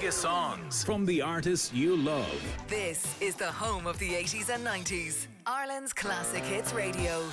biggest songs from the artists you love. This is the home of the 80s and 90s. Ireland's Classic Hits Radio.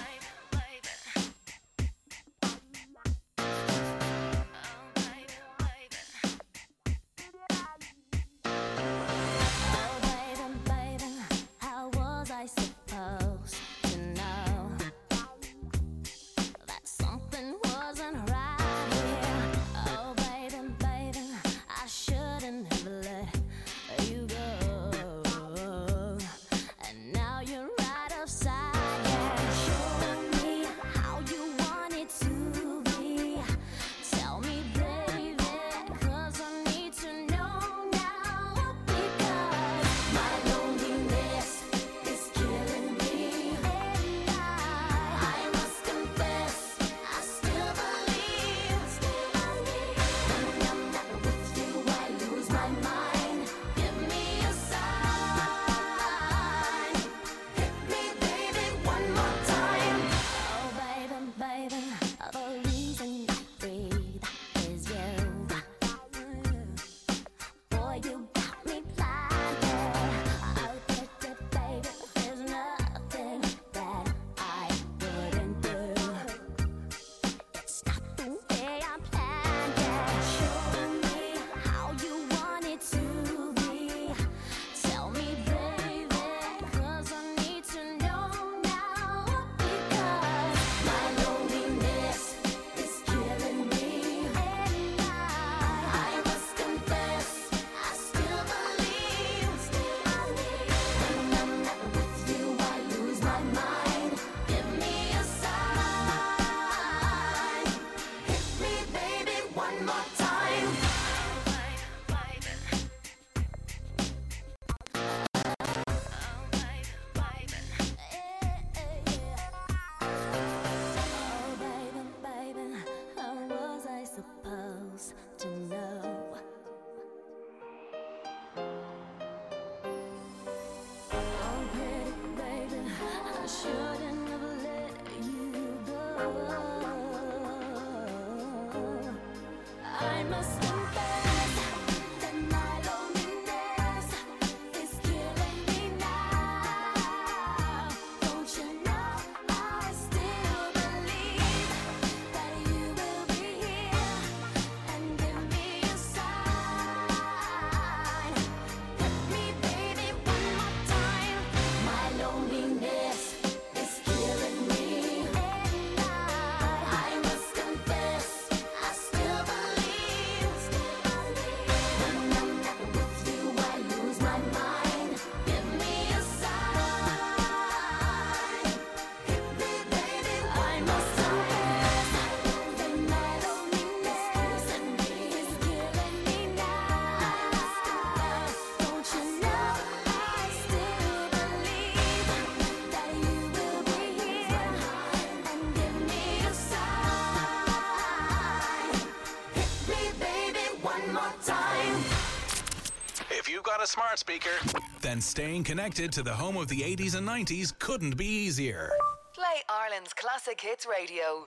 Smart speaker, then staying connected to the home of the 80s and 90s couldn't be easier. Play Ireland's Classic Hits Radio.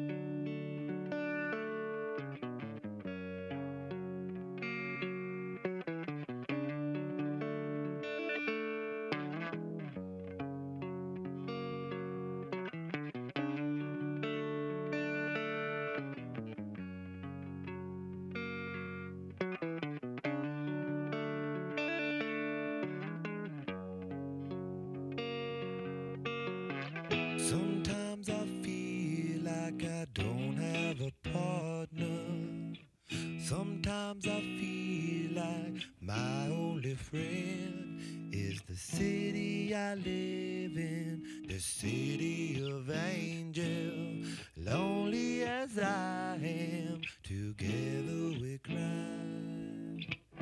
Sometimes I feel like my only friend is the city I live in, the city of angels. Lonely as I am, together we cry.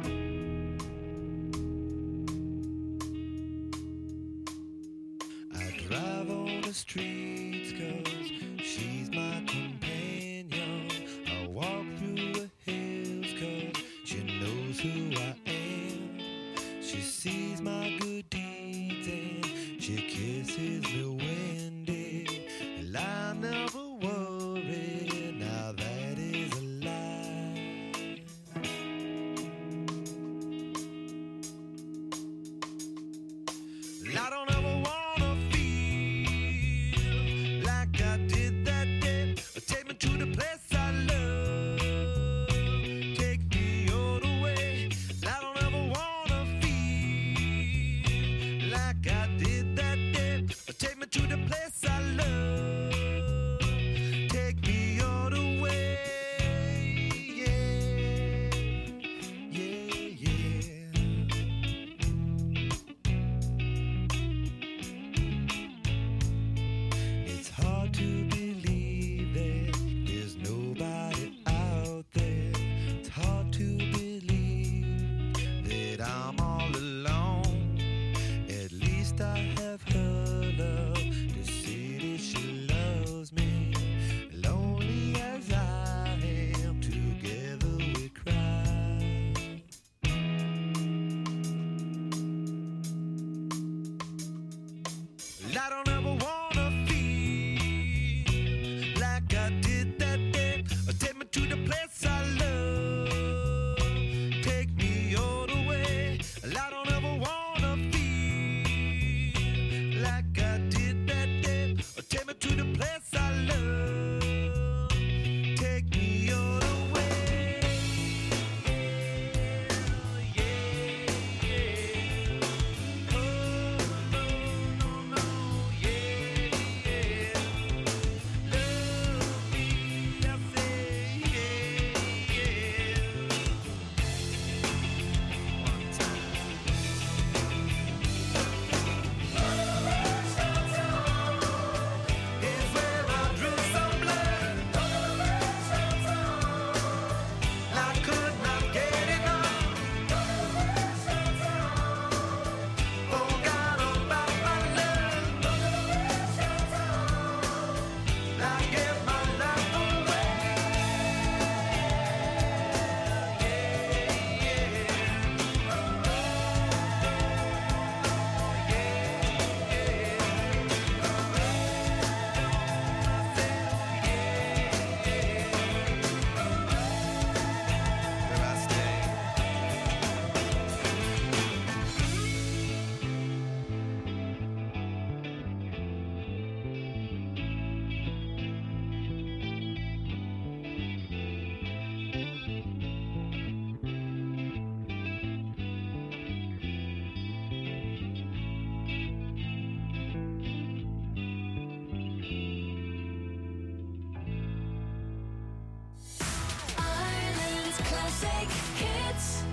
I drive on the streets 'cause she's my companion. I walk through the hills 'cause she knows who I am. She sees my good deeds and she kisses me when and I never worry. Now that is a lie. to believe that there's nobody out there. It's hard to believe that I'm all alone. At least I have her love to see that she loves me. Lonely as I am, together we cry. I don't ever wanna feel like I did that day. Take me to the place I love. Take me all the way. I don't ever wanna feel like I did that day. Take me to the place I love. Take me all the way. Yeah, yeah. Oh, no, no, no, yeah, yeah. Love me, I say, yeah, yeah. One time. Is where I drew some blood. I could not get enough. Forgot about my love. I gave my life away. Where I stay. Ireland's classic hits.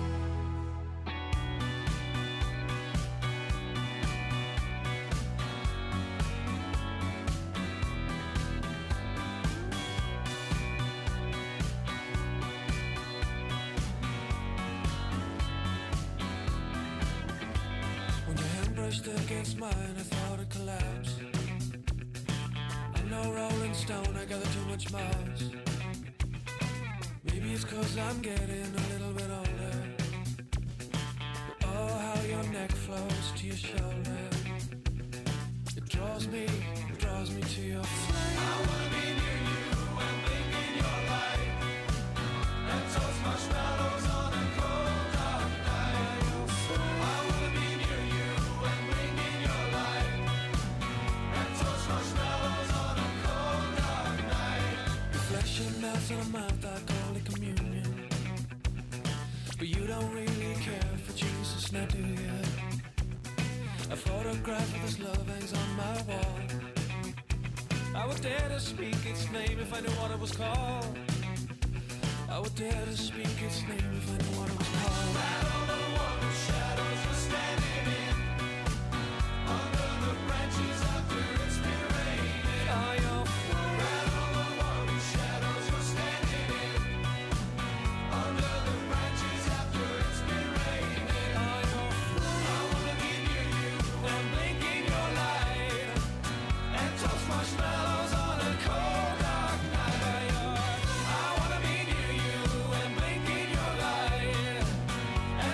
When your hand brushed against mine, I thought I'd collapse. I'm no Rolling Stone, I gather too much moss. Maybe it's 'cause I'm getting a little bit older. But oh, how your neck flows to your shoulder. It draws me to your flame. I wanna be near you and blink in your light. And toast marshmallows on a cold dark night. I wanna be near you and blink in your light. And toast marshmallows on a cold dark night. Your flesh and melts in a mouth like Holy Communion. But you don't really care for Jesus, now do you? A photograph of this love hangs on my wall. I would dare to speak its name if I knew what it was called. I would dare to speak its name if I knew what it was called. Right on the wall of shadows we're standing in. Under the branches after it's been raining. Oh, you're right on the wall of shadows we're standing in. Under the branches after it's been raining. Oh, you're I wanna be near you and blink in your light. And toast marshmallows on a cold dark night. I wanna be near you and blink in your light.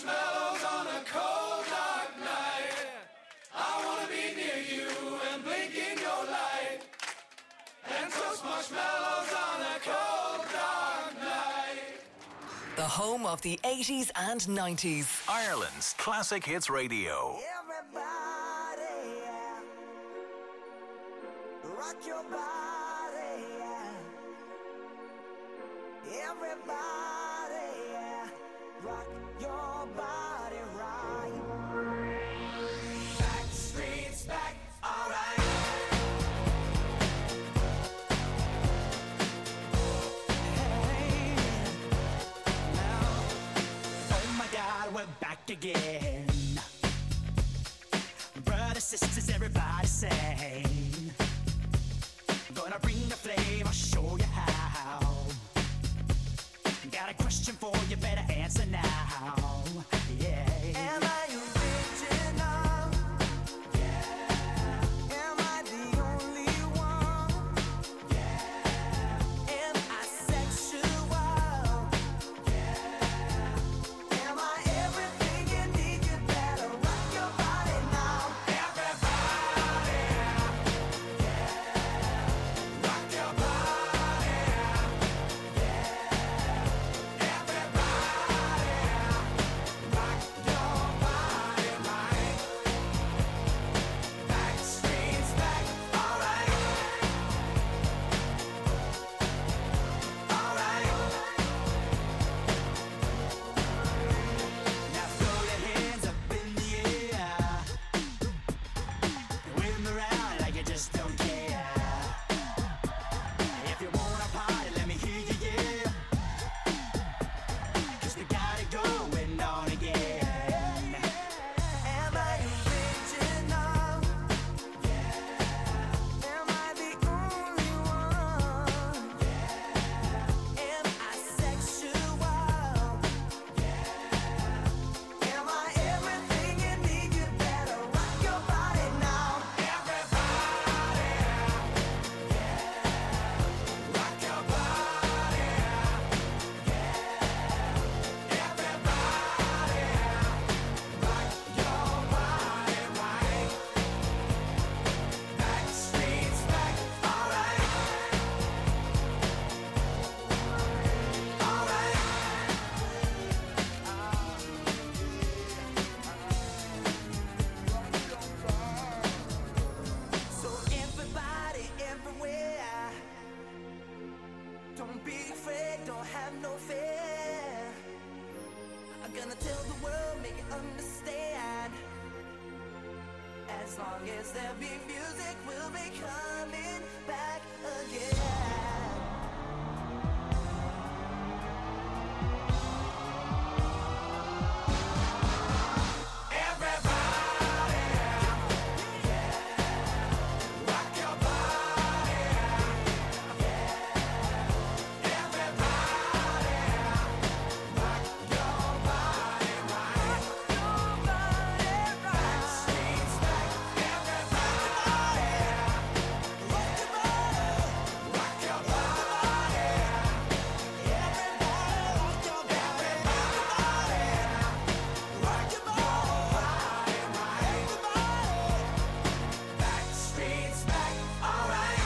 marshmallows on a cold dark night. I wanna be near you and blink in your light. And toast marshmallows on a cold dark night. The home of the 80s and 90s. Ireland's Classic Hits Radio. Everybody, yeah. Rock your body, yeah. Everybody, yeah. Rock your body right. Back streets back, alright. Hey, now, oh my God, we're back again. Brothers, sisters, everybody sing. Gonna bring the flame, I'll show you how. Got a question for you, better answer now. Yeah. Am I original? Yeah. Am I the only one? Yeah. Am I sexual? Yeah. Am I everything you need? You better rock your body now. Everybody, yeah. Rock your body, yeah. Everybody, rock your body right. Back streets back, alright. Alright. Now throw your hands up in the air. Wave them around like you just don't care. If you wanna party, let me hear you, yeah. 'Cause we got it going on again. Am I original? Yeah. Am I the only one? Yeah. Am I sexual? Yeah. Am I everything you need? You better rock your body now. Everybody, yeah. Rock your body, yeah. Everybody, rock your body right. Back streets back, alright. Alright. So everybody, everywhere, don't be afraid, don't have no fear. I'm gonna tell the world, make it understand. As long as there be music, we'll be coming back again. Everybody, yeah. Rock your body, yeah. Everybody, rock your body right. Back streets back, everybody, rock your body, rock your body, everybody, rock your body, rock your body right. Back streets back, alright.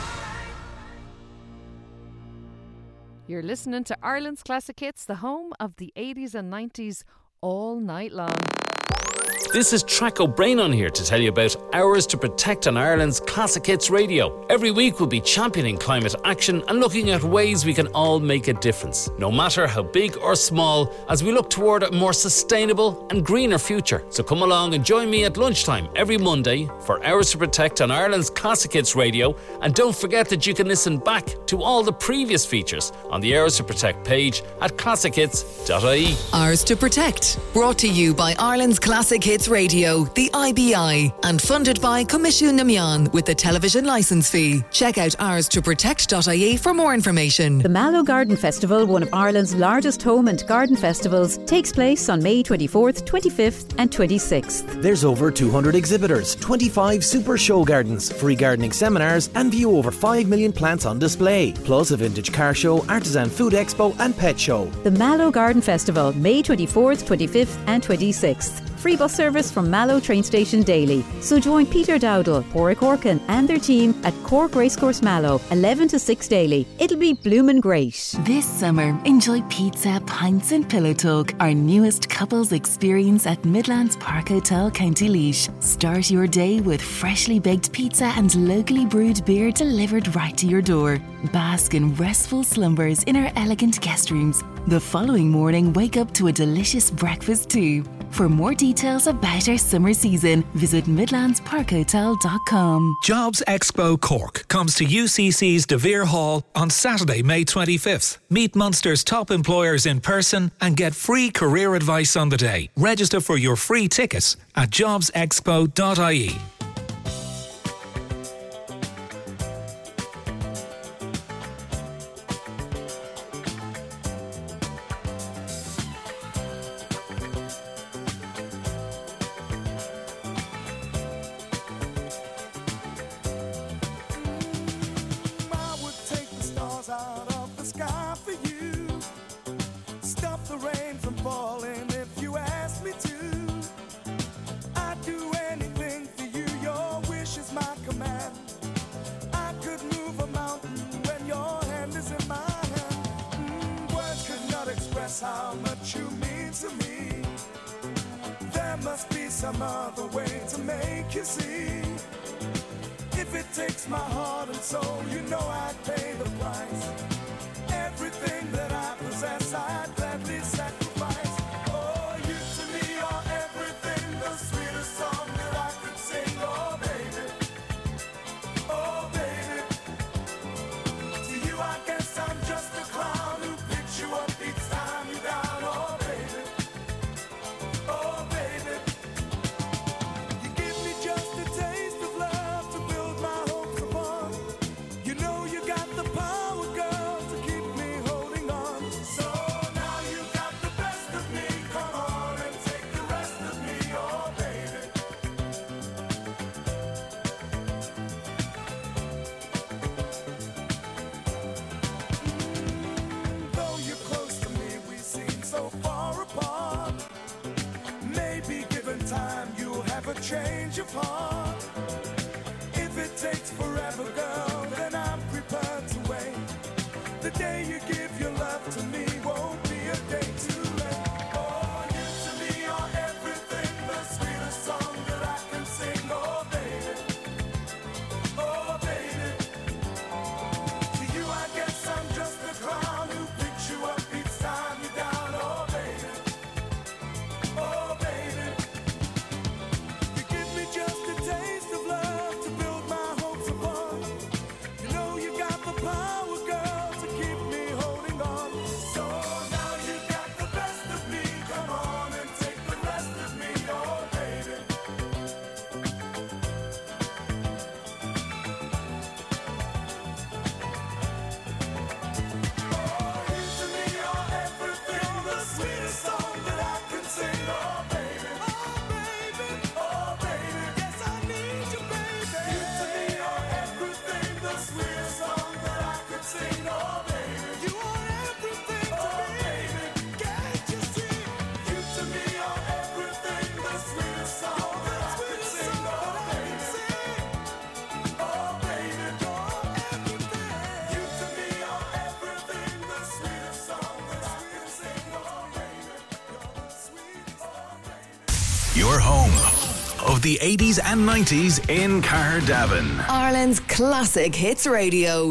You're listening to Ireland's Classic Hits, the home of the 80s and 90s, all night long. This is Track O'Brien on here to tell you about Hours to Protect on Ireland's Classic Hits Radio. Every week we'll be championing climate action and looking at ways we can all make a difference, no matter how big or small, as we look toward a more sustainable and greener future. So come along and join me at lunchtime every Monday for Hours to Protect on Ireland's Classic Hits Radio, and don't forget that you can listen back to all the previous features on the Hours to Protect page at classichits.ie. Ours to Protect. Brought to you by Ireland's Classic Hits Hits Radio, the IBI, and funded by Comisiún na Meán with the television licence fee. Check out ours2protect.ie for more information. The Mallow Garden Festival, one of Ireland's largest home and garden festivals, takes place on May 24th, 25th and 26th. There's over 200 exhibitors, 25 super show gardens, free gardening seminars and view over 5 million plants on display, plus a vintage car show, artisan food expo and pet show. The Mallow Garden Festival, May 24th, 25th and 26th. Free bus service from Mallow train station daily. So join Peter Dowdall, Porrick Orkin and their team at Cork Racecourse Mallow, 11 to 6 daily. It'll be bloomin' great. This summer, enjoy pizza, pints and pillow talk, our newest couples experience at Midlands Park Hotel, County Laois. Start your day with freshly baked pizza and locally brewed beer delivered right to your door. Bask in restful slumbers in our elegant guest rooms. The following morning, wake up to a delicious breakfast too. For more details about our summer season, visit midlandsparkhotel.com. Jobs Expo Cork comes to UCC's De Vere Hall on Saturday, May 25th. Meet Munster's top employers in person and get free career advice on the day. Register for your free tickets at jobsexpo.ie. How much you mean to me. There must be some other way to make you see. If it takes my heart and soul, you know I'd pay the price. Everything that I possess, I'd gladly sacrifice. Oh, you to me are everything, the sweetest song that I could sing. Oh, baby. Oh, baby. To you, I guess I'm just a clown who picks you up each time. Change of heart. If it takes forever, girl, then I'm prepared to wait. The day you give your love to me won't be a day too late. Oh, you to me are everything, the sweetest song that I can sing. Oh, baby. Oh, baby. To you, I guess I'm just a clown who picks you up each time you're down. Oh, baby. Oh, baby. Just a taste of love to build my hopes upon. You know you got the power, girl, to keep me holding on. So now you got the best of me. Come on and take the rest of me, oh baby. Oh, you to me are everything, the sweetest song that I can sing, oh baby. Your home of the 80s and 90s in Cardavan. Ireland's Classic Hits Radio.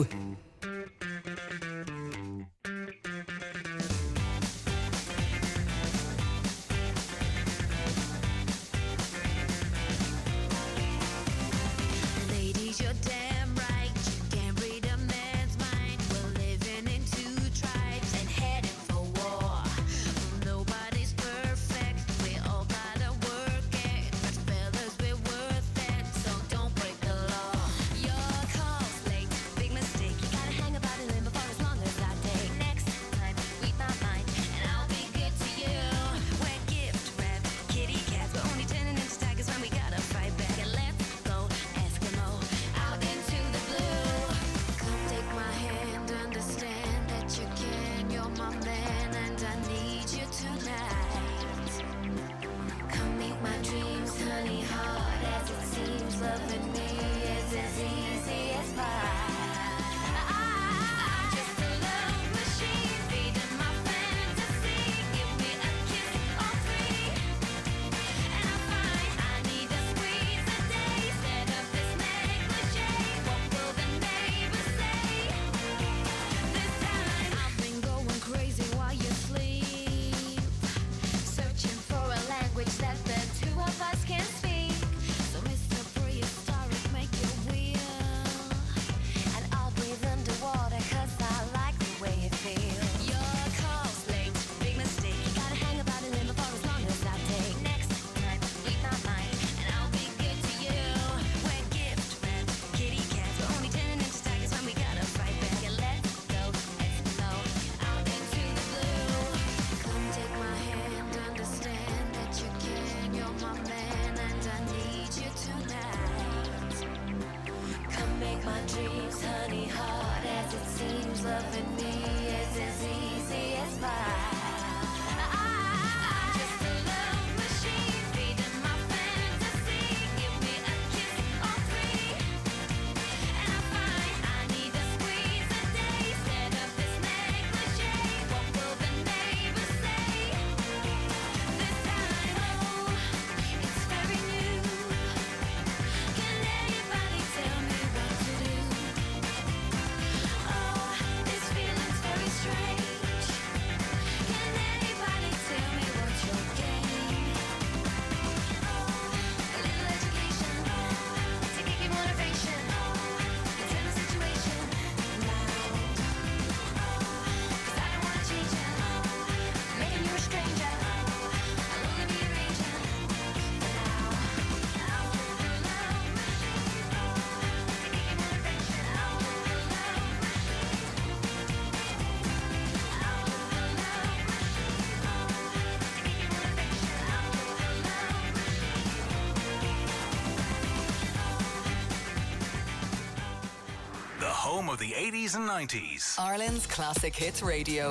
home of the 80s and 90s. Ireland's Classic Hits Radio.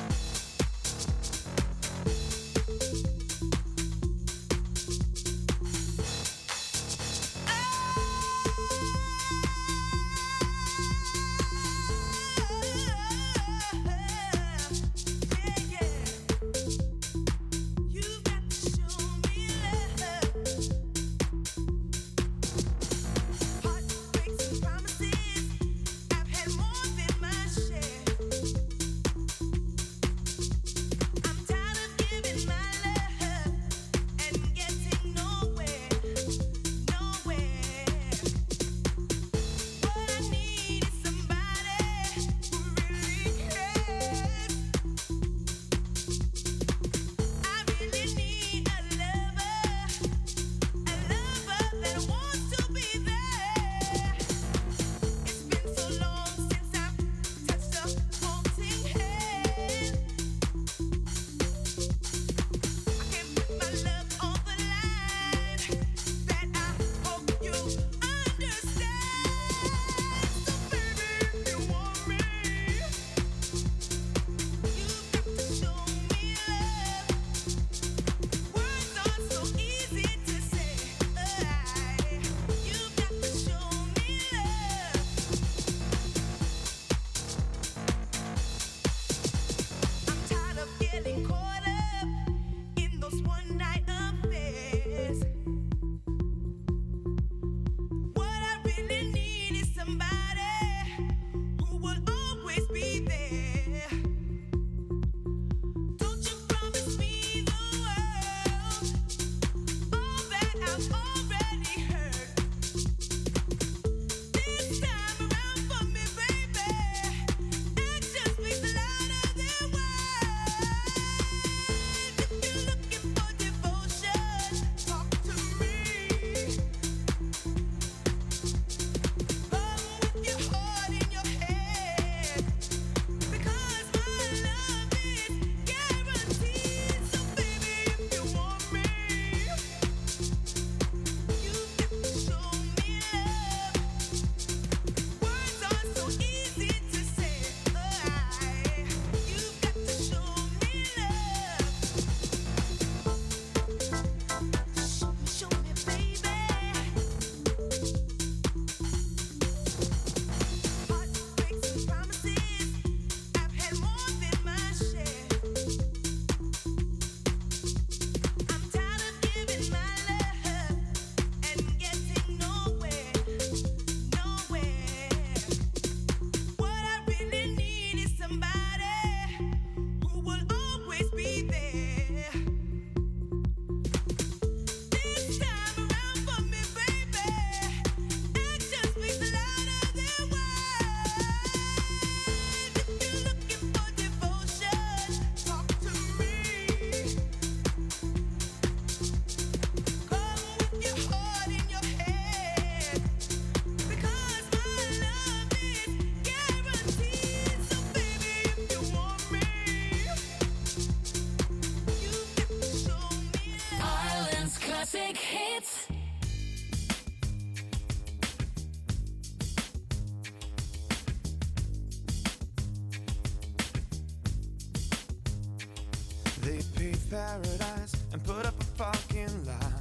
They paved paradise and put up a fucking line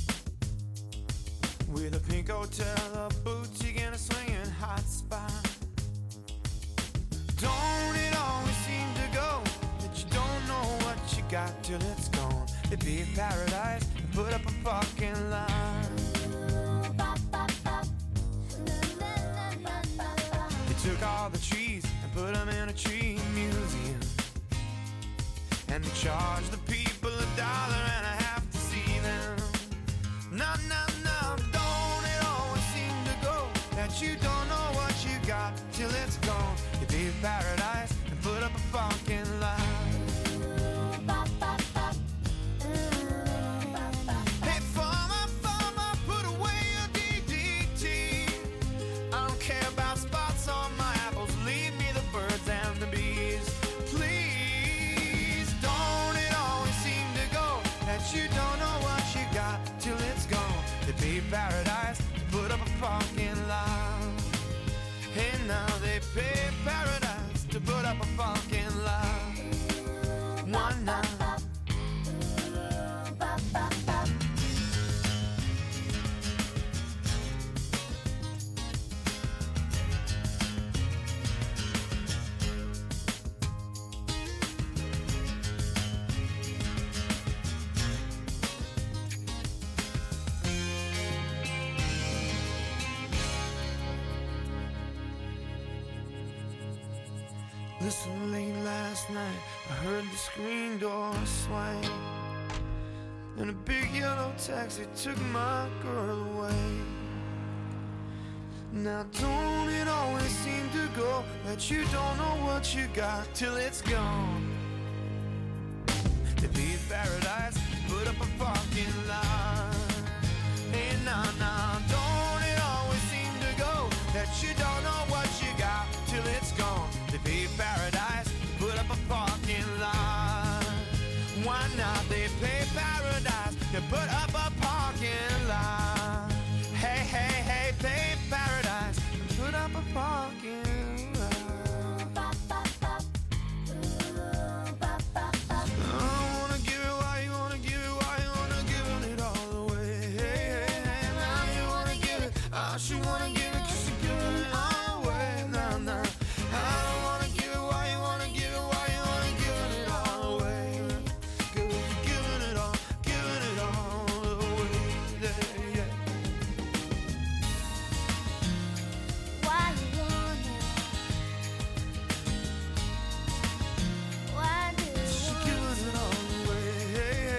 with a pink hotel, a boutique, and a swinging hot spot. Don't it always seem to go that you don't know what you got till it's gone? They paved paradise and put up a fucking line. They took all the trees and put them in a tree museum, and they charge the people $1.50 to see them. No, no, no, don't it always seem to go that you don't know what you got till it's gone? You paved paradise and put up a fucking line. Hey, farmer, put away your DDT. I don't care about spots on my apples, leave me the birds and the bees. Please, don't it always seem to go that you don't know what you got till it's gone? They paved paradise and put up a fucking line. Hey, now Listen, late last night, I heard the screen door swing, and a big yellow taxi took my girl away. Now don't it always seem to go that you don't know what you got till it's gone? To be in paradise, put up a parking lot. Hey, nah, don't it always seem to go that you don't know what you got till it's gone? To be in paradise, put up a parking lot. Why not? They pay paradise to put up a parking lot. Hey, pay paradise and put up a parking lot. I wanna give it, why you wanna give it, why you wanna give it all away. Hey, now you wanna give it, she wanna give it, 'cause you're giving it all away. Nah, I don't wanna give it, why you wanna give it, why you wanna give it all away. 'Cause you're giving it all away. Yeah. Why you want it? Why do you She want gives it all away.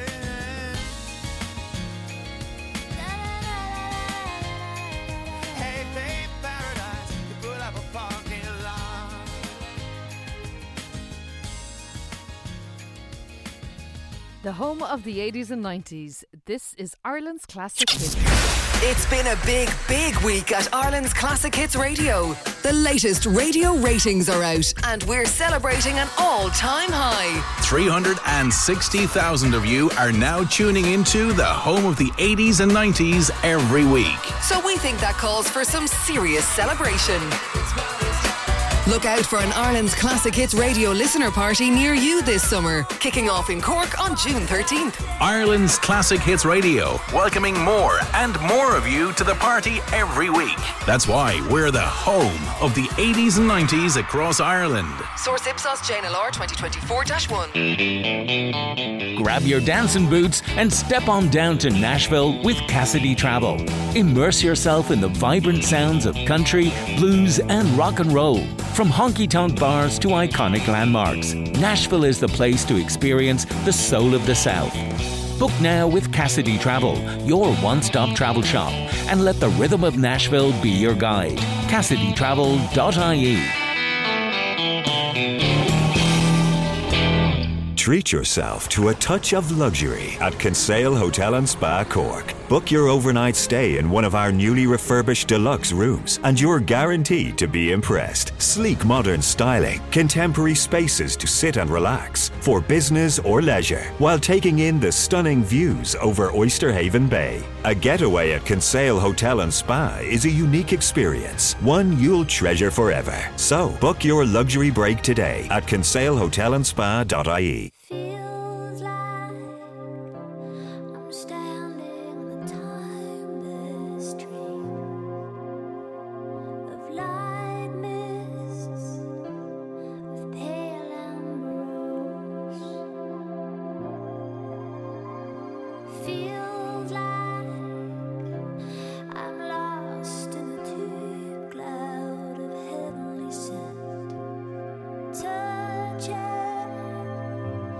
Hey, babe, paradise, you put up a parking lot. The home of the 80s and 90s. This is Ireland's Classic Hits. It's been a big, big week at Ireland's Classic Hits Radio. The latest radio ratings are out, and we're celebrating an all-time high. 360,000 of you are now tuning into the home of the 80s and 90s every week. So we think that calls for some serious celebration. Look out for an Ireland's Classic Hits Radio listener party near you this summer, kicking off in Cork on June 13th. Ireland's Classic Hits Radio, welcoming more and more of you to the party every week. That's why we're the home of the 80s and 90s across Ireland. Source Ipsos JNLR 2024-1. Grab your dancing boots and step on down to Nashville with Cassidy Travel. Immerse yourself in the vibrant sounds of country, blues and rock and roll. From honky-tonk bars to iconic landmarks, Nashville is the place to experience the soul of the South. Book now with Cassidy Travel, your one-stop travel shop, and let the rhythm of Nashville be your guide. CassidyTravel.ie. Treat yourself to a touch of luxury at Kinsale Hotel and Spa Cork. Book your overnight stay in one of our newly refurbished deluxe rooms and you're guaranteed to be impressed. Sleek modern styling, contemporary spaces to sit and relax for business or leisure while taking in the stunning views over Oyster Haven Bay. A getaway at Kinsale Hotel and Spa is a unique experience, one you'll treasure forever. So book your luxury break today at kinsalehotelandspa.ie. Feels like I'm standing on the timeless stream of light mists, of pale ambrose. Feels like I'm lost in a deep cloud of heavenly scent. Touching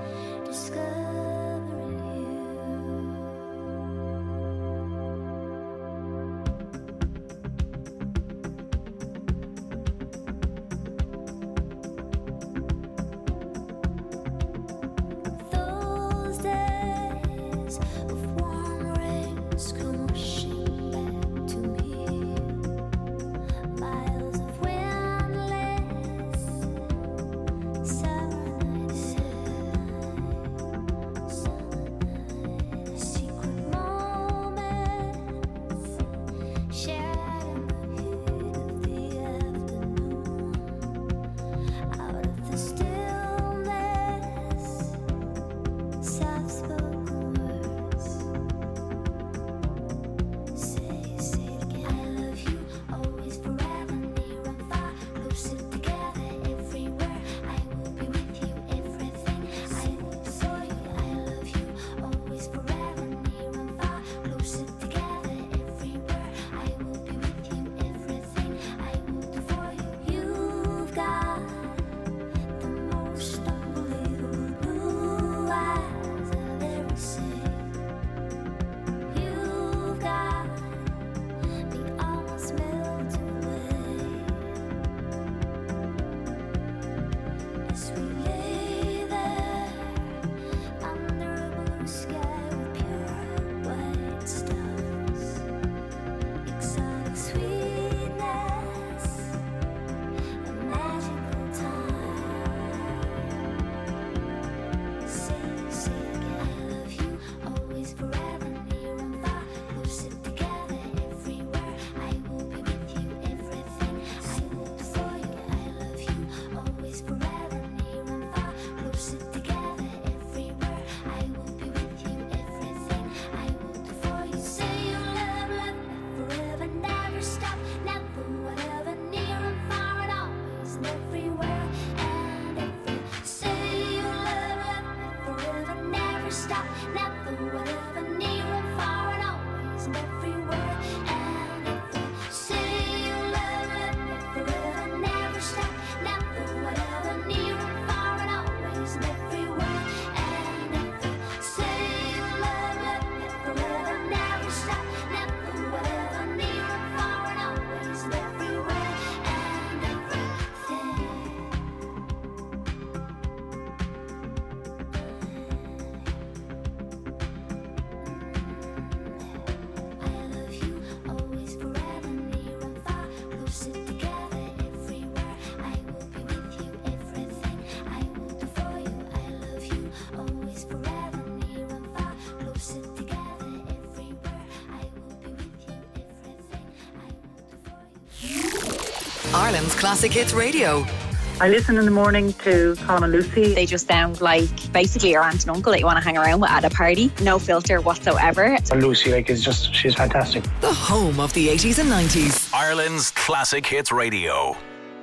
Ireland's Classic Hits Radio. I listen in the morning to Colin and Lucy. They just sound like basically your aunt and uncle that you want to hang around with at a party. No filter whatsoever. And Lucy, she's fantastic. The home of the 80s and 90s. Ireland's Classic Hits Radio.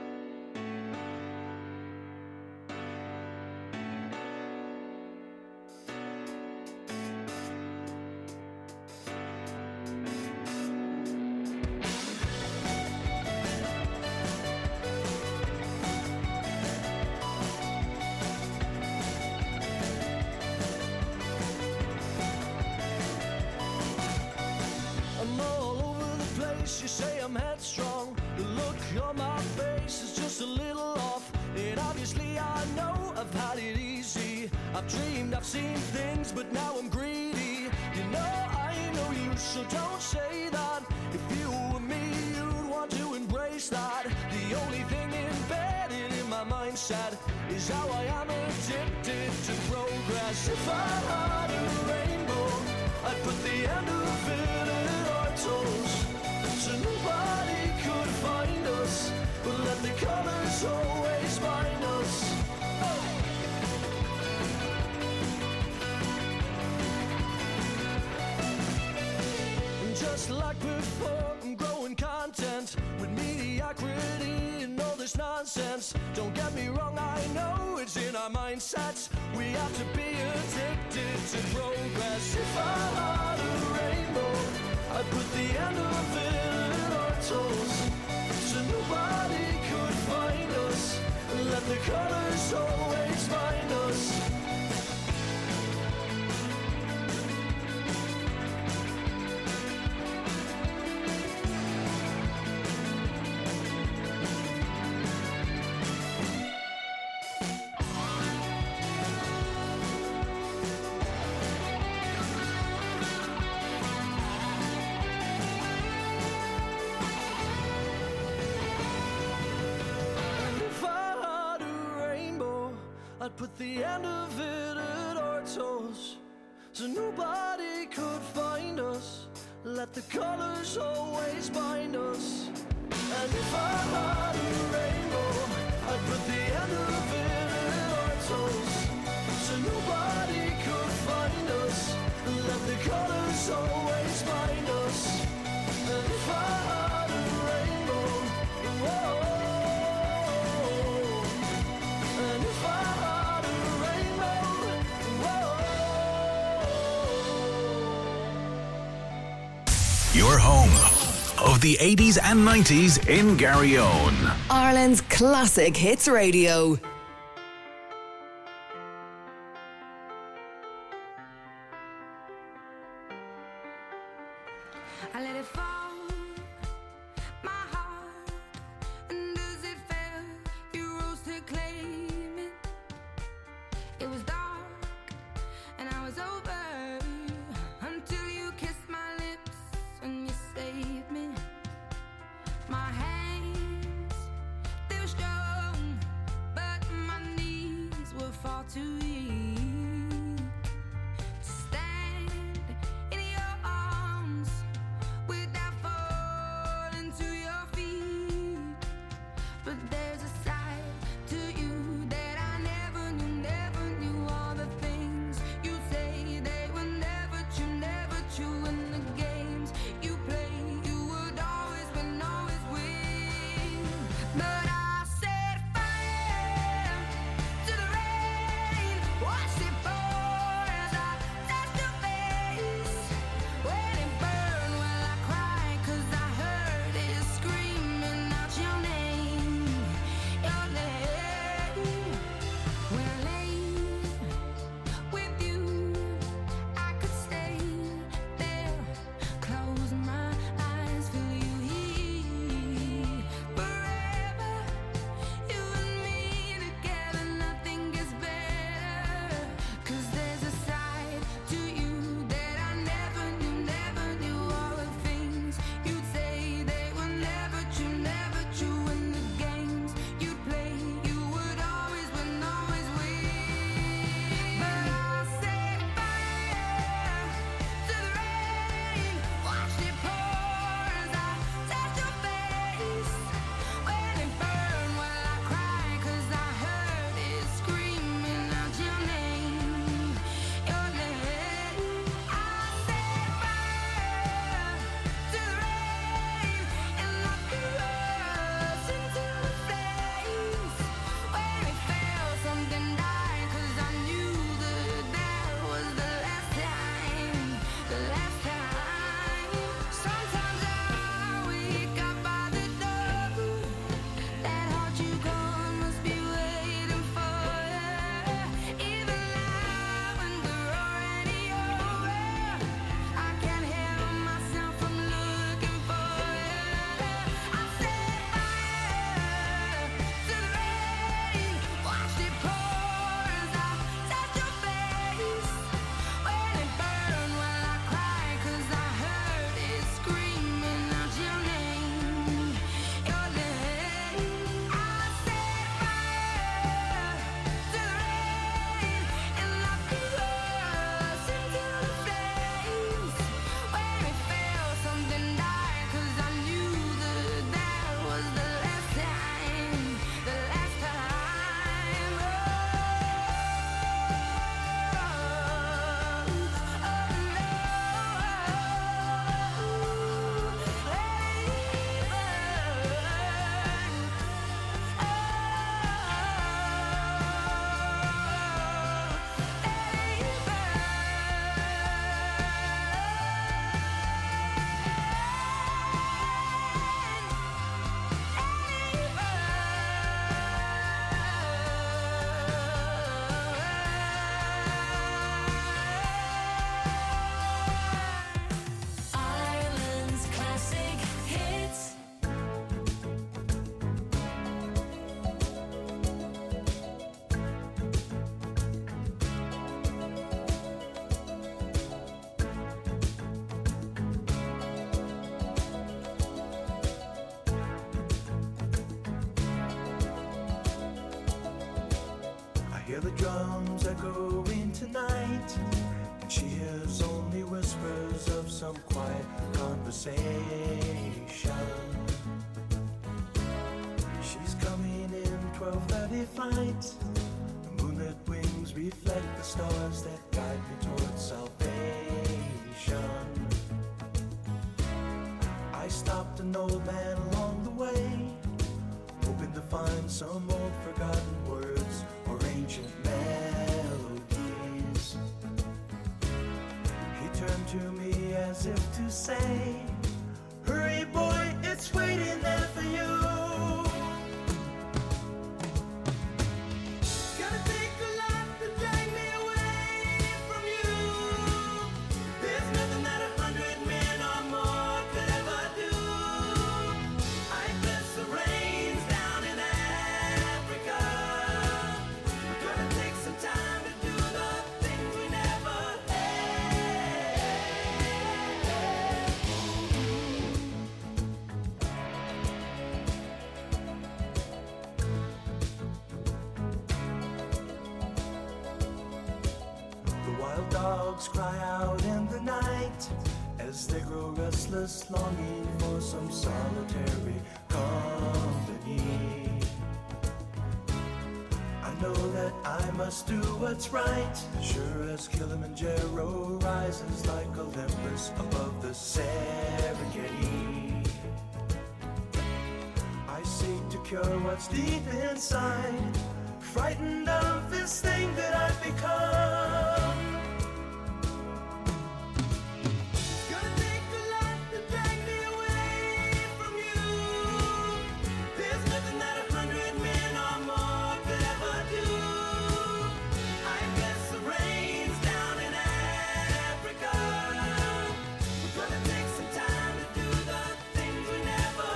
Just like before, I'm growing content with mediocrity and all this nonsense. Don't get me wrong, I know it's in our mindsets. We have to be addicted to progress. If I had a rainbow, I'd put the end of it in our toes, so nobody could find us. Let the colors always find us. I'd put the end of it at our toes, so nobody could find us. Let the colors always bind us. And if I had a rainbow, I'd put the end of it at our toes, so nobody could find us. Let the colors always bind us. And if I had a rainbow, whoa. And if I had a rainbow, whoa. Your home of the 80s and 90s in Garryowen. Ireland's Classic Hits Radio. I let it fall, my heart, and as it fell, you rose to claim it. It was dark, and I was over, until you kissed my lips, and you saved me. My hands, they were strong, but my knees were far too weak to stand in your arms without the drums echoing tonight, and she hears only whispers of some quiet conversation. She's coming in 12:30 flight. The moonlit wings reflect the stars that guide me towards salvation. I stopped an old man along the way, hoping to find some old forgotten words or ancient melodies. He turned to me as if to say, hurry boy, it's waiting there for you. Gotta take a lot to drag me away from you. There's nothing that 100 men or more could ever do. I bless the rains down in Africa. We're gonna take some time to do the things we never The wild dogs cry out in the night as they grow restless, longing for some solitary company. I know that I must do what's right, sure as Kilimanjaro rises like Olympus above the Serengeti. I seek to cure what's deep inside, frightened of this thing that I've become. Gonna take a lot to drag me away from you. There's nothing that 100 men or more could ever do. I bless the rains down in Africa. We're gonna take some time to do the things we never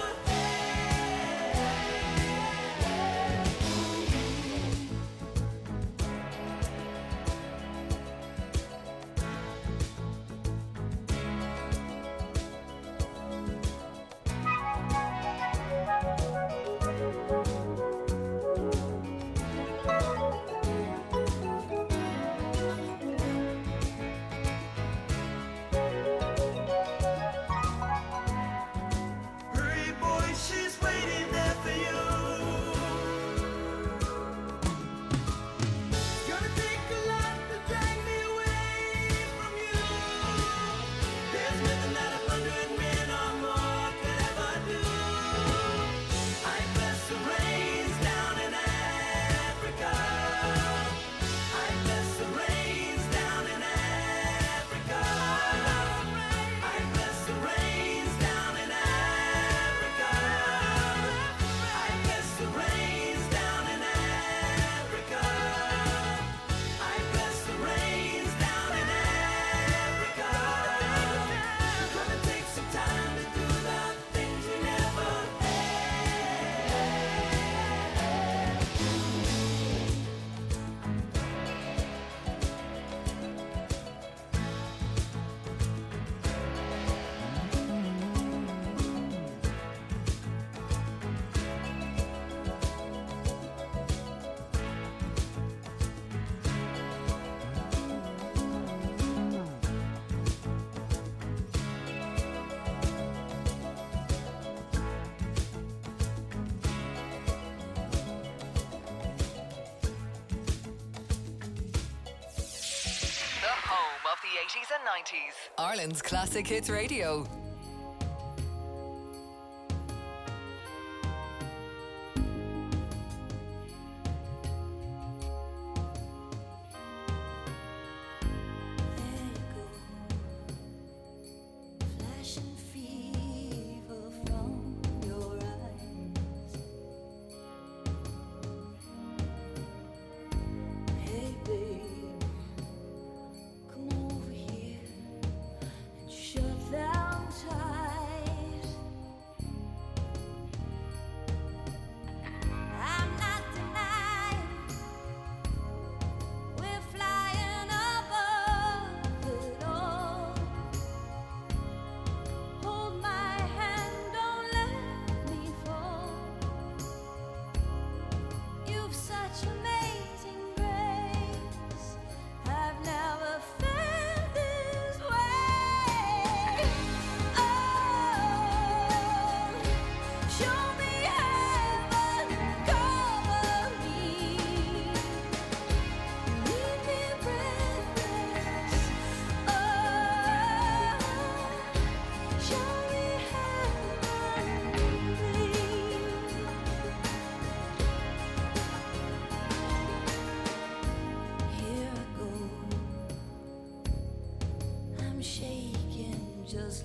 hurry boy, she's waiting there for you. Gonna take a lot to drag me away from you. There's nothing that 100 men or more could ever do. I bless the rains down in Africa. I bless the rains down in Africa. I bless the rains down in Africa. I bless the rains down in Africa. I bless the rains down in Africa. We're gonna take some time to do the things we never The home of the 80s and 90s. Ireland's Classic Hits Radio. Flashing fever from your eyes. Hey babe, come over here and shut down time.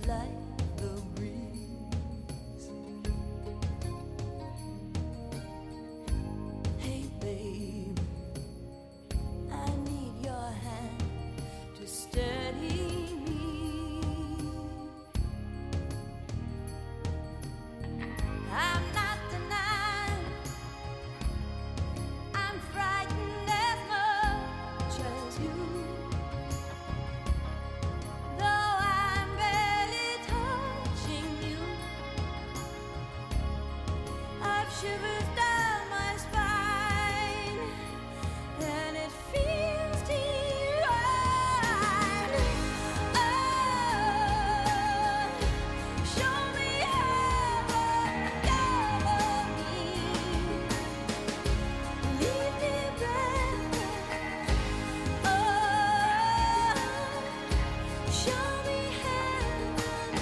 like the breeze. Hey babe, I need your hand to steady me. I'm not denying I'm frightened as much as you. Though I'm barely touching you, I've shivers down my spine, and it feels divine. Oh, show me heaven, cover me, leave me breathless. Oh, show me heaven.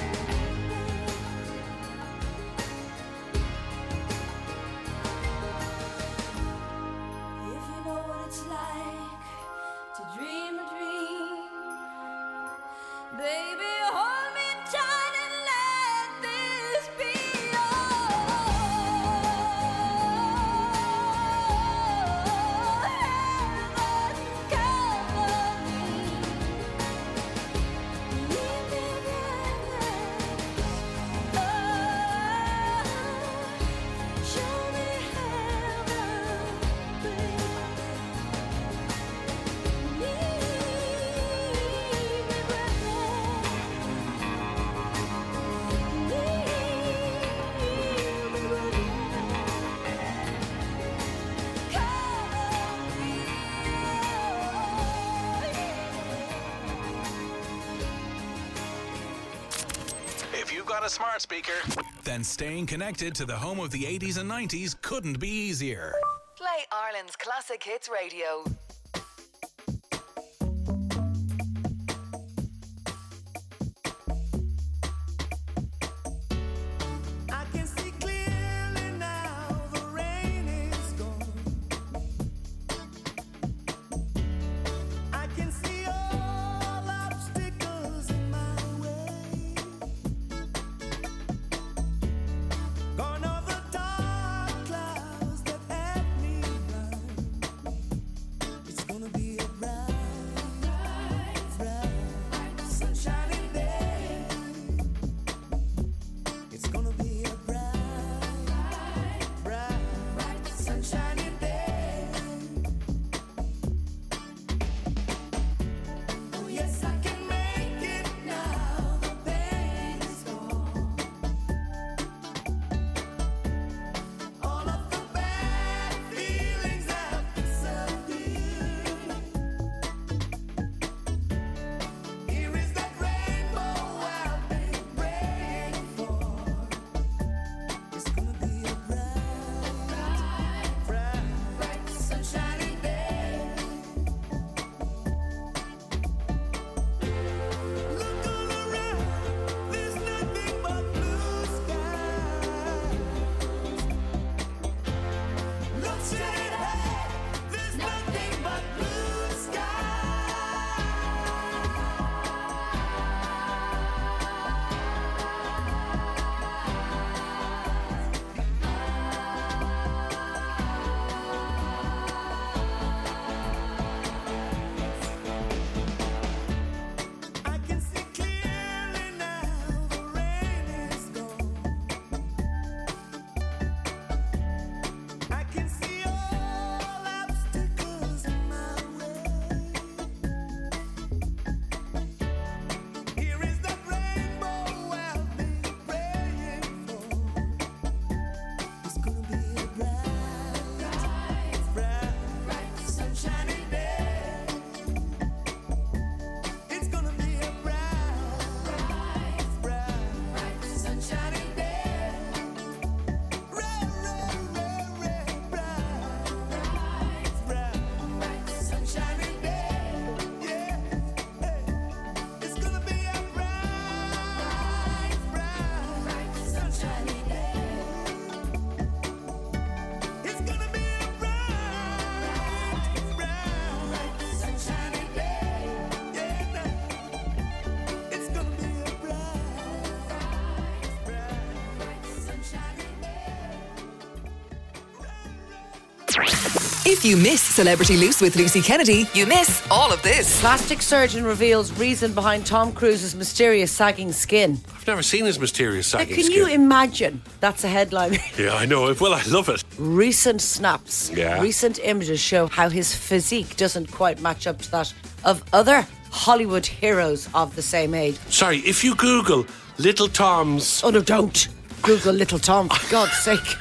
If you know what it's like to dream a dream, baby, hold me tight and let this be. Oh, heaven, cover me, leave me breathless. Oh, show me heaven, baby. If you've got a smart speaker, then staying connected to the home of the 80s and 90s couldn't be easier. Play Ireland's Classic Hits Radio. I can see clearly now the rain is gone. I can see all obstacles in my way. Gone are the dark clouds that had me blind. If you miss Celebrity Loose with Lucy Kennedy, you miss all of this. Plastic surgeon reveals reason behind Tom Cruise's mysterious sagging skin. I've never seen his mysterious sagging Can skin. you imagine? That's a headline. Yeah, I know. Well, I love it. Recent snaps, Yeah. recent images show how his physique doesn't quite match up to that of other Hollywood heroes of the same age. Sorry, if you Google Little Tom's... Oh, no, don't. Google Little Tom, for God's sake.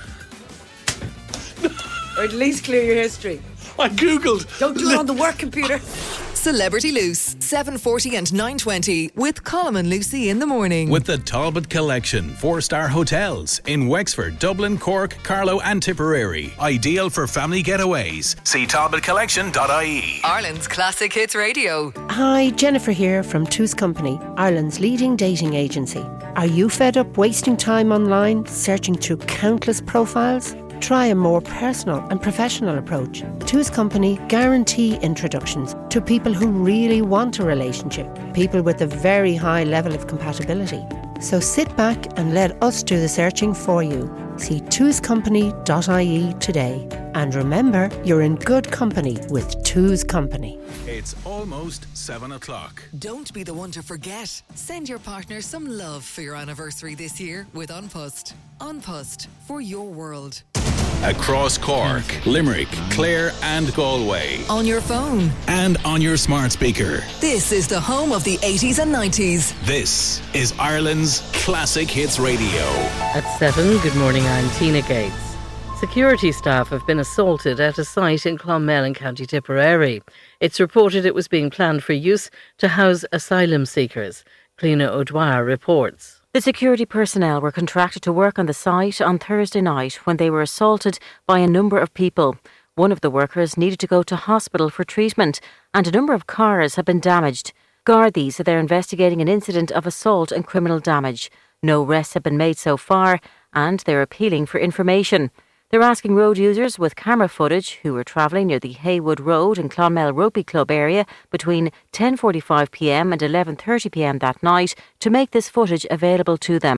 Or at least clear your history. I Googled. Don't do it on the work computer. Celebrity Loose, 7:40 and 9:20 with Colm and Lucy in the morning. With the Talbot Collection, 4-star hotels in Wexford, Dublin, Cork, Carlow and Tipperary. Ideal for family getaways. See talbotcollection.ie. Ireland's Classic Hits Radio. Hi, Jennifer here from Two's Company, Ireland's leading dating agency. Are you fed up wasting time online, searching through countless profiles? Try a more personal and professional approach. Two's Company guarantee introductions to people who really want a relationship, people with a very high level of compatibility. So sit back and let us do the searching for you. See twoscompany.ie today. And remember, you're in good company with Two's Company. It's almost 7 o'clock. Don't be the one to forget. Send your partner some love for your anniversary this year with Unpust. Unpust for your world. Across Cork, Limerick, Clare and Galway. On your phone. And on your smart speaker. This is the home of the 80s and 90s. This is Ireland's Classic Hits Radio. At 7, good morning, I'm Tina Gates. Security staff have been assaulted at a site in Clonmel in County Tipperary. It's reported it was being planned for use to house asylum seekers. Cliona O'Dwyer reports. The security personnel were contracted to work on the site on Thursday night when they were assaulted by a number of people. One of the workers needed to go to hospital for treatment and a number of cars have been damaged. Gardaí said they're investigating an incident of assault and criminal damage. No arrests have been made so far and they're appealing for information. They're asking road users with camera footage who were travelling near the Haywood Road and Clonmel Rugby Club area between 10:45pm and 11:30pm that night to make this footage available to them.